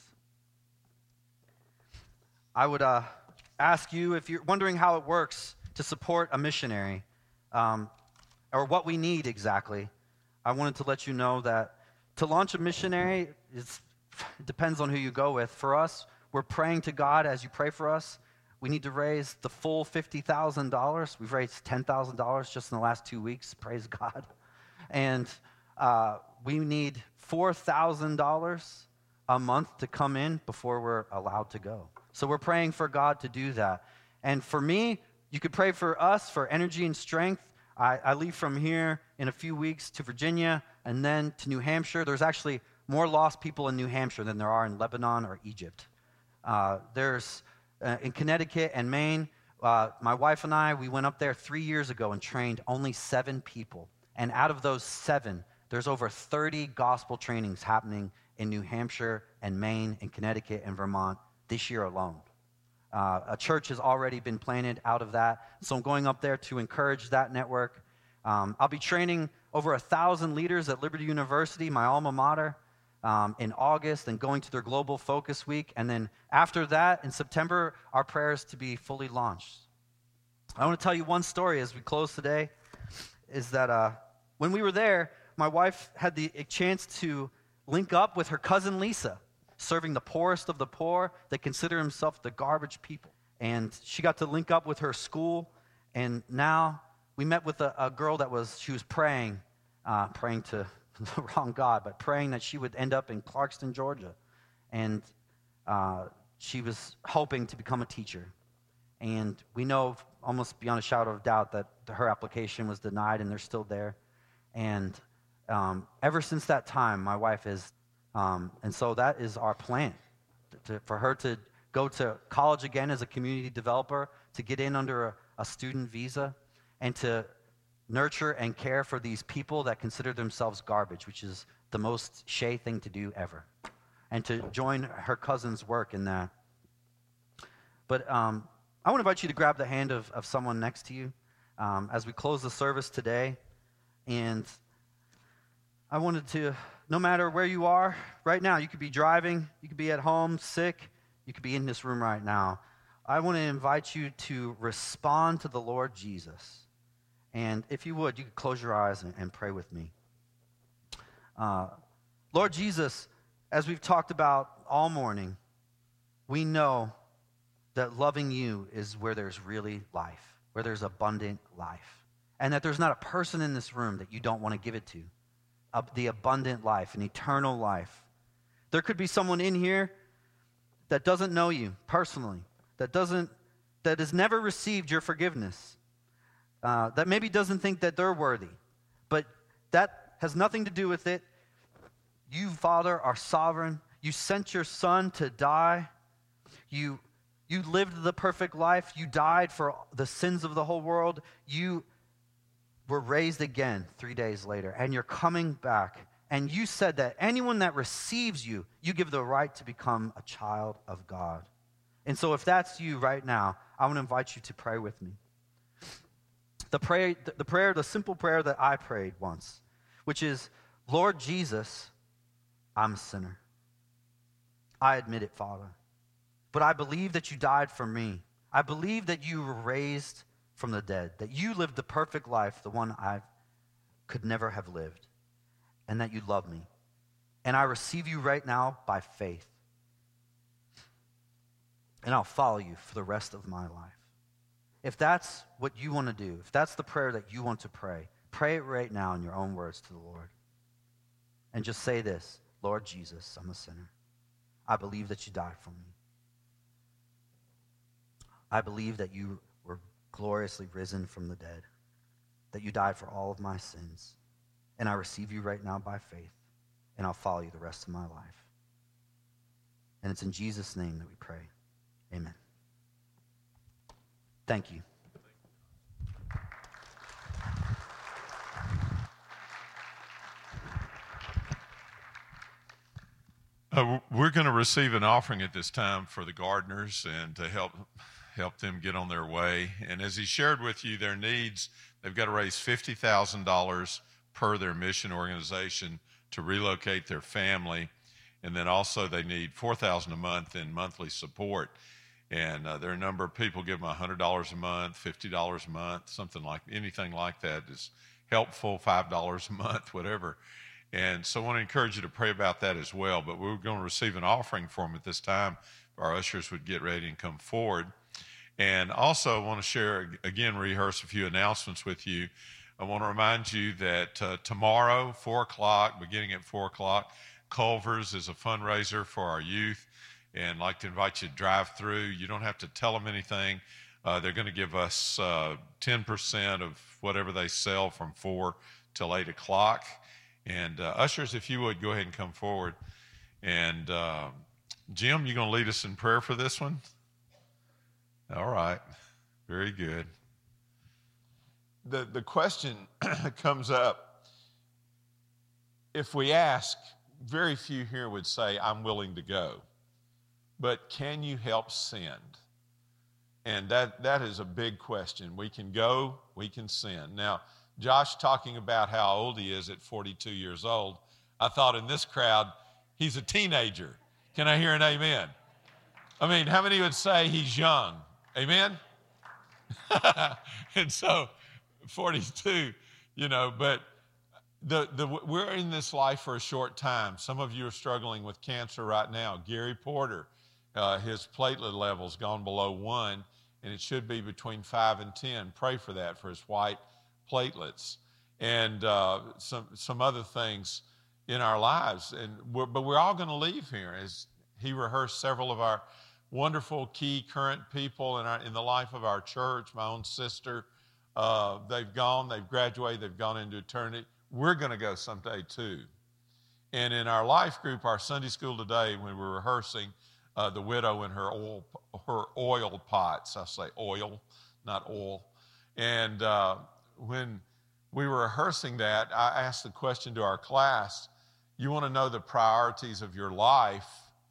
I would uh, ask you, if you're wondering how it works to support a missionary, um, or what we need exactly, I wanted to let you know that to launch a missionary, it's, it depends on who you go with. For us, we're praying to God as you pray for us. We need to raise the full fifty thousand dollars. We've raised ten thousand dollars just in the last two weeks. Praise God. And uh, we need four thousand dollars a month to come in before we're allowed to go. So we're praying for God to do that. And for me, you could pray for us for energy and strength. I, I leave from here in a few weeks to Virginia and then to New Hampshire. There's actually more lost people in New Hampshire than there are in Lebanon or Egypt. Uh, there's uh, in Connecticut and Maine, uh, my wife and I, we went up there three years ago and trained only seven people. And out of those seven, there's over thirty gospel trainings happening in New Hampshire and Maine and Connecticut and Vermont this year alone. Uh, a church has already been planted out of that. So I'm going up there to encourage that network. Um, I'll be training over a thousand leaders at Liberty University, my alma mater, um, in August, and going to their Global Focus Week. And then after that, in September, our prayer is to be fully launched. I want to tell you one story as we close today, is that uh, when we were there, my wife had the chance to link up with her cousin Lisa, serving the poorest of the poor that consider themselves the garbage people. And she got to link up with her school, and now we met with a, a girl that was, she was praying, uh, praying to the wrong God, but praying that she would end up in Clarkston, Georgia. And uh, she was hoping to become a teacher. And we know almost beyond a shadow of doubt that her application was denied, and they're still there. And um, ever since that time, my wife is, um, and so that is our plan, to, for her to go to college again as a community developer, to get in under a, a student visa, and to nurture and care for these people that consider themselves garbage, which is the most Shay thing to do ever, and to join her cousin's work in that. But um, I want to invite you to grab the hand of, of someone next to you um, as we close the service today. And I wanted to, no matter where you are right now, you could be driving, you could be at home, sick, you could be in this room right now. I want to invite you to respond to the Lord Jesus. And if you would, you could close your eyes and, and pray with me. Uh, Lord Jesus, as we've talked about all morning, we know that loving you is where there's really life, where there's abundant life. And that there's not a person in this room that you don't want to give it to. Uh, the abundant life, an eternal life. There could be someone in here that doesn't know you personally, that doesn't, that has never received your forgiveness, uh, that maybe doesn't think that they're worthy. But that has nothing to do with it. You, Father, are sovereign. You sent your Son to die. You, you lived the perfect life. You died for the sins of the whole world. You were raised again three days later, and you're coming back. And you said that anyone that receives you, you give the right to become a child of God. And so if that's you right now, I want to invite you to pray with me. The prayer, the prayer, the simple prayer that I prayed once, which is, Lord Jesus, I'm a sinner. I admit it, Father. But I believe that you died for me. I believe that you were raised from the dead, that you lived the perfect life, the one I could never have lived, and that you love me. And I receive you right now by faith. And I'll follow you for the rest of my life. If that's what you want to do, if that's the prayer that you want to pray, pray it right now in your own words to the Lord. And just say this, Lord Jesus, I'm a sinner. I believe that you died for me. I believe that you were gloriously risen from the dead, that you died for all of my sins. And I receive you right now by faith, and I'll follow you the rest of my life. And it's in Jesus' name that we pray. Amen. Thank you. Uh, we're going to receive an offering at this time for the gardeners and to help help them get on their way. And as he shared with you their needs, they've got to raise fifty thousand dollars per their mission organization to relocate their family. And then also they need four thousand dollars a month in monthly support. And uh, there are a number of people give them one hundred dollars a month, fifty dollars a month, something like anything like that is helpful, five dollars a month, whatever. And so I want to encourage you to pray about that as well. But we're going to receive an offering for them at this time. Our ushers would get ready and come forward. And also I want to share, again, rehearse a few announcements with you. I want to remind you that uh, tomorrow, four o'clock, beginning at four o'clock, Culver's is a fundraiser for our youth, and I'd like to invite you to drive through. You don't have to tell them anything. Uh, they're going to give us uh, ten percent of whatever they sell from four till eight o'clock. And uh, ushers, if you would, go ahead and come forward. And uh, Jim, you going to lead us in prayer for this one? All right. Very good. The, the question comes up, if we ask, very few here would say, I'm willing to go. But can you help send? And that, that is a big question. We can go, we can send. Now, Josh talking about how old he is at forty-two years old, I thought in this crowd, he's a teenager. Can I hear an amen? I mean, how many would say he's young? Amen? And so, forty-two, you know, but the, the, we're in this life for a short time. Some of you are struggling with cancer right now. Gary Porter, uh, his platelet level's gone below one, and it should be between five and ten. Pray for that, for his white platelets, and uh, some some other things in our lives. And we're, but we're all going to leave here. As he rehearsed several of our wonderful key current people in our in the life of our church. My own sister, uh, they've gone, they've graduated, they've gone into eternity. We're going to go someday too. And in our life group, our Sunday school today, when we were rehearsing uh, the widow and her oil her oil pots, I say oil, not oil, and uh, when we were rehearsing that, I asked the question to our class, you want to know the priorities of your life,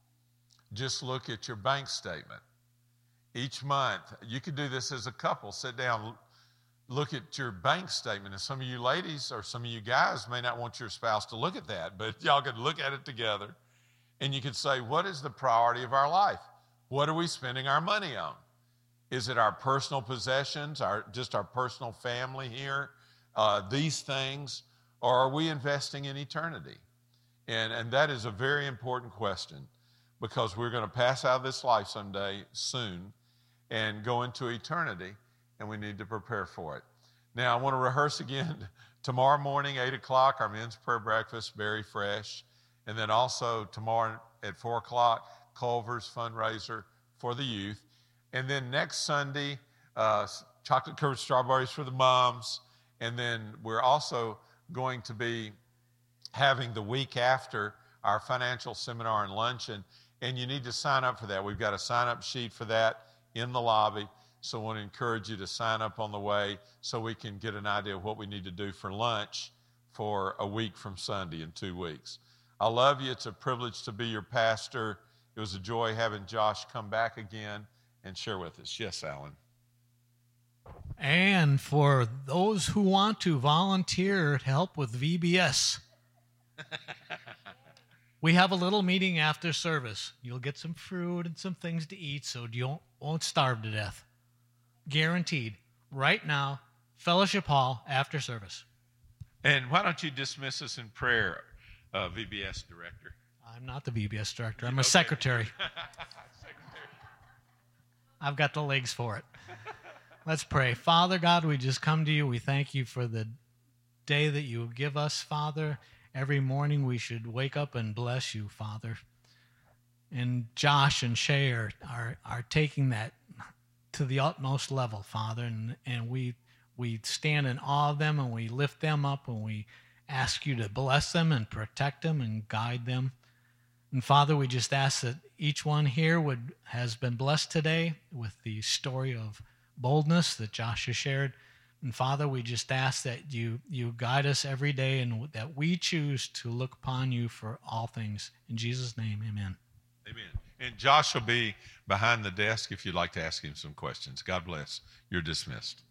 just look at your bank statement. Each month, you could do this as a couple, sit down, look at your bank statement. And some of you ladies or some of you guys may not want your spouse to look at that, but y'all could look at it together and you could say, what is the priority of our life? What are we spending our money on? Is it our personal possessions, our just our personal family here, uh, these things, or are we investing in eternity? And, and that is a very important question, because we're going to pass out of this life someday soon and go into eternity, and we need to prepare for it. Now, I want to rehearse again tomorrow morning, eight o'clock, our men's prayer breakfast, Very Fresh, and then also tomorrow at four o'clock, Culver's fundraiser for the youth. And then next Sunday, uh, chocolate-covered strawberries for the moms. And then we're also going to be having the week after our financial seminar and luncheon. And you need to sign up for that. We've got a sign-up sheet for that in the lobby. So I want to encourage you to sign up on the way so we can get an idea of what we need to do for lunch for a week from Sunday in two weeks. I love you. It's a privilege to be your pastor. It was a joy having Josh come back again and share with us. Yes, Alan. And for those who want to volunteer to help with V B S, we have a little meeting after service. You'll get some fruit and some things to eat so you won't, won't starve to death. Guaranteed. Right now, Fellowship Hall after service. And why don't you dismiss us in prayer, uh, V B S director? I'm not the V B S director. I'm Okay. a secretary. Secretary. I've got the legs for it. Let's pray. Father God, we just come to you. We thank you for the day that you give us, Father. Every morning we should wake up and bless you, Father. And Josh and Shay are, are, are taking that to the utmost level, Father. And, and we, we stand in awe of them, and we lift them up, and we ask you to bless them and protect them and guide them. And Father, we just ask that each one here would has been blessed today with the story of boldness that Josh has shared. And Father, we just ask that you you guide us every day, and that we choose to look upon you for all things. In Jesus' name, amen. Amen. And Josh will be behind the desk if you'd like to ask him some questions. God bless. You're dismissed.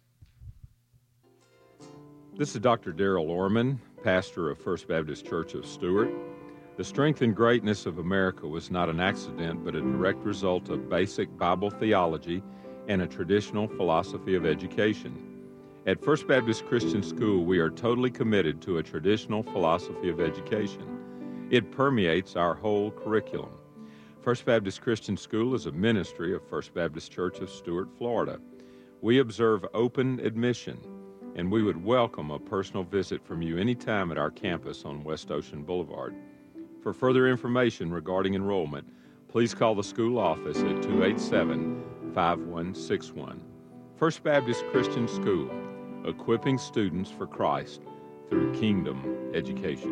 This is Doctor Darrell Orman, pastor of First Baptist Church of Stuart. The strength and greatness of America was not an accident, but a direct result of basic Bible theology and a traditional philosophy of education. At First Baptist Christian School, we are totally committed to a traditional philosophy of education. It permeates our whole curriculum. First Baptist Christian School is a ministry of First Baptist Church of Stuart, Florida. We observe open admission, and we would welcome a personal visit from you anytime at our campus on West Ocean Boulevard. For further information regarding enrollment, please call the school office at two eight seven, five one six one. First Baptist Christian School, equipping students for Christ through kingdom education.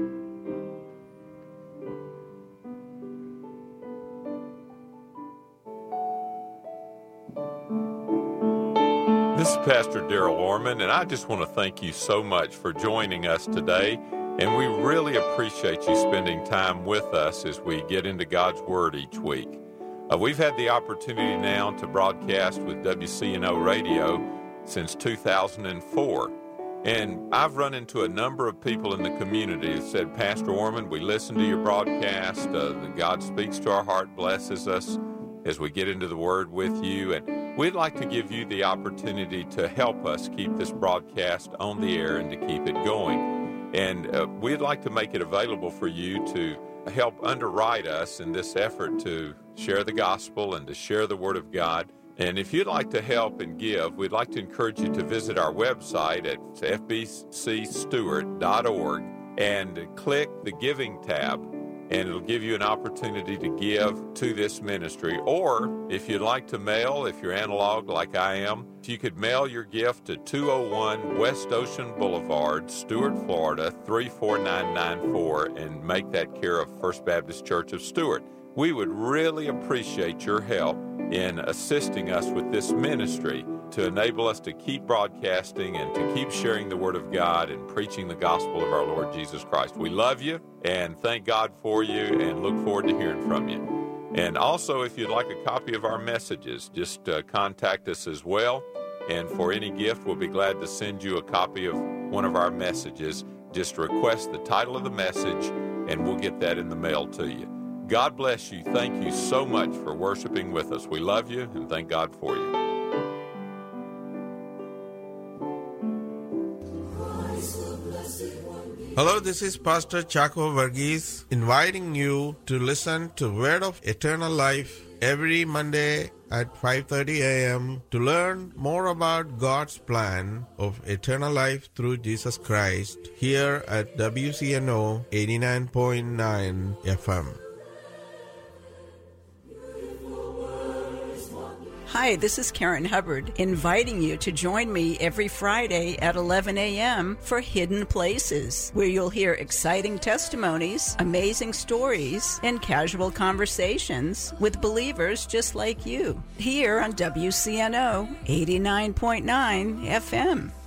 This is Pastor Daryl Orman, and I just want to thank you so much for joining us today. And we really appreciate you spending time with us as we get into God's Word each week. Uh, we've had the opportunity now to broadcast with W C N O Radio since two thousand four. And I've run into a number of people in the community that said, Pastor Orman, we listen to your broadcast. Uh, God speaks to our heart, blesses us as we get into the Word with you. And we'd like to give you the opportunity to help us keep this broadcast on the air and to keep it going. And uh, we'd like to make it available for you to help underwrite us in this effort to share the gospel and to share the Word of God. And if you'd like to help and give, we'd like to encourage you to visit our website at f b c stewart dot org and click the Giving tab, and it'll give you an opportunity to give to this ministry. Or if you'd like to mail, if you're analog like I am, if you could mail your gift to two oh one West Ocean Boulevard, Stuart, Florida, three four nine nine four, and make that care of First Baptist Church of Stuart. We would really appreciate your help in assisting us with this ministry to enable us to keep broadcasting and to keep sharing the Word of God and preaching the gospel of our Lord Jesus Christ. We love you and thank God for you and look forward to hearing from you. And also, if you'd like a copy of our messages, just uh, contact us as well. And for any gift, we'll be glad to send you a copy of one of our messages. Just request the title of the message and we'll get that in the mail to you. God bless you. Thank you so much for worshiping with us. We love you and thank God for you. Hello, this is Pastor Chaco Varghese inviting you to listen to Word of Eternal Life every Monday at five thirty a.m. to learn more about God's plan of eternal life through Jesus Christ here at W C N O eighty-nine point nine F M. Hi, this is Karen Hubbard, inviting you to join me every Friday at eleven a.m. for Hidden Places, where you'll hear exciting testimonies, amazing stories, and casual conversations with believers just like you, here on W C N O eighty-nine point nine F M.